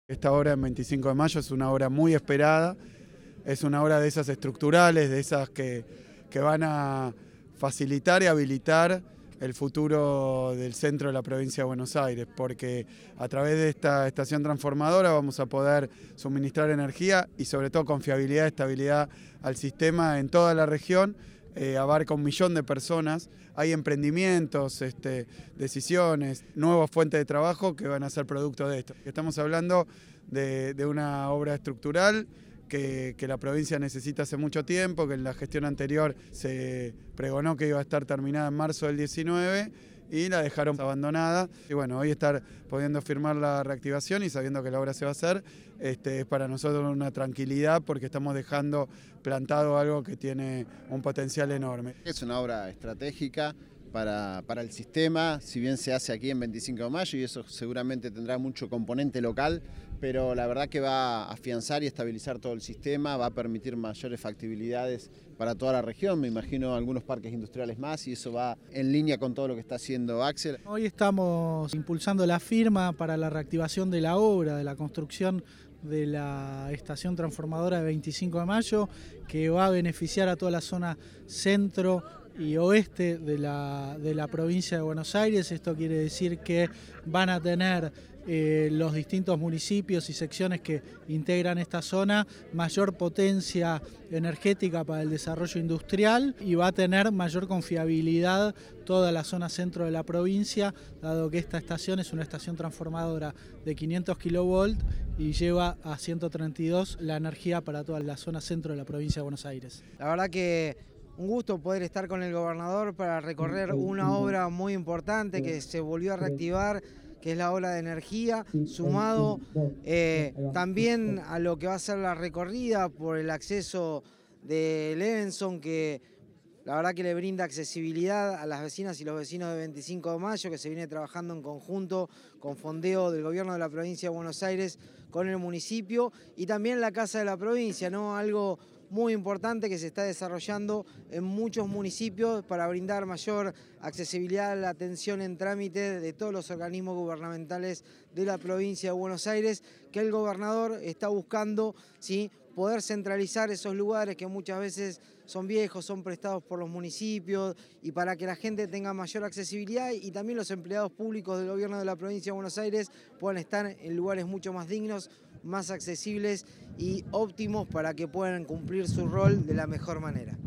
Esta obra en 25 de mayo es una obra muy esperada, es una obra de esas estructurales, de esas que van a facilitar y habilitar el futuro del centro de la provincia de Buenos Aires, porque a través de esta estación transformadora vamos a poder suministrar energía y sobre todo con fiabilidad y estabilidad al sistema en toda la región. Abarca 1 millón de personas, hay emprendimientos, decisiones, nuevas fuentes de trabajo que van a ser producto de esto. Estamos hablando de una obra estructural que la provincia necesita hace mucho tiempo, que en la gestión anterior se pregonó que iba a estar terminada en marzo del 19 y la dejaron abandonada. Y bueno, hoy estar pudiendo firmar la reactivación y sabiendo que la obra se va a hacer, es para nosotros una tranquilidad porque estamos dejando plantado algo que tiene un potencial enorme. Es una obra estratégica para el sistema, si bien se hace aquí en 25 de mayo y eso seguramente tendrá mucho componente local, pero la verdad que va a afianzar y estabilizar todo el sistema, va a permitir mayores factibilidades para toda la región, me imagino algunos parques industriales más, y eso va en línea con todo lo que está haciendo Axel. Hoy estamos impulsando la firma para la reactivación de la obra, de la construcción de la estación transformadora de 25 de mayo, que va a beneficiar a toda la zona centro y oeste de la provincia de Buenos Aires. Esto quiere decir que van a tener los distintos municipios y secciones que integran esta zona mayor potencia energética para el desarrollo industrial y va a tener mayor confiabilidad toda la zona centro de la provincia, dado que esta estación es una estación transformadora de 500 kV y lleva a 132 la energía para toda la zona centro de la provincia de Buenos Aires. La verdad que un gusto poder estar con el gobernador para recorrer una obra muy importante que se volvió a reactivar, que es la obra de energía, sumado también a lo que va a ser la recorrida por el acceso de Levenson, que la verdad que le brinda accesibilidad a las vecinas y los vecinos de 25 de mayo, que se viene trabajando en conjunto con fondeo del gobierno de la provincia de Buenos Aires con el municipio, y también la Casa de la Provincia, ¿no? Algo muy importante que se está desarrollando en muchos municipios para brindar mayor accesibilidad a la atención en trámite de todos los organismos gubernamentales de la provincia de Buenos Aires, que el gobernador está buscando, ¿sí?, poder centralizar esos lugares que muchas veces son viejos, son prestados por los municipios, y para que la gente tenga mayor accesibilidad y también los empleados públicos del gobierno de la provincia de Buenos Aires puedan estar en lugares mucho más dignos, más accesibles y óptimos para que puedan cumplir su rol de la mejor manera.